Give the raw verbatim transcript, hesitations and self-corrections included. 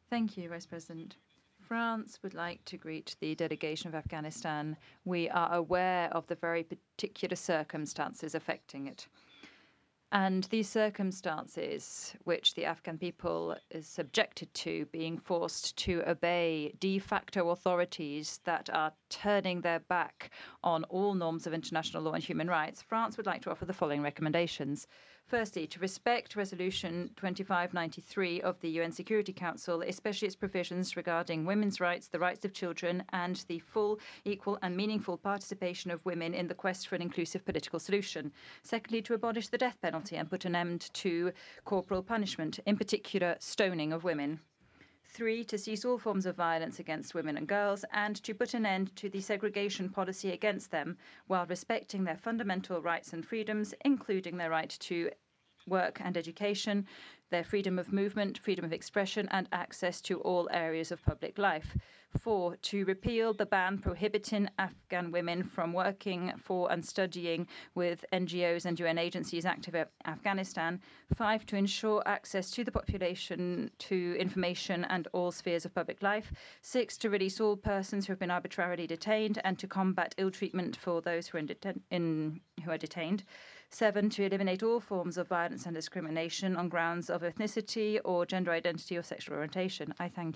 Thank you, Vice President. France would like to greet the delegation of Afghanistan. We are aware of the very particular circumstances affecting it. And these circumstances, which the Afghan people is subjected to, being forced to obey de facto authorities that are turning their back on all norms of international law and human rights, France would like to offer the following recommendations. Firstly, to respect Resolution twenty-five ninety-three of the U N Security Council, especially its provisions regarding women's rights, the rights of children, and the full, equal, and meaningful participation of women in the quest for an inclusive political solution. Secondly, to abolish the death penalty and put an end to corporal punishment, in particular stoning of women. Three, to cease all forms of violence against women and girls, and to put an end to the segregation policy against them while respecting their fundamental rights and freedoms, including their right to work and education, their freedom of movement, freedom of expression, and access to all areas of public life. Four, to repeal the ban prohibiting Afghan women from working for and studying with N G Os and U N agencies active in Afghanistan. Five, to ensure access to the population to information and all spheres of public life. Six, to release all persons who have been arbitrarily detained and to combat ill treatment for those who are, in deten- in, who are detained. Seven, to eliminate all forms of violence and discrimination on grounds of ethnicity or gender identity or sexual orientation. I thank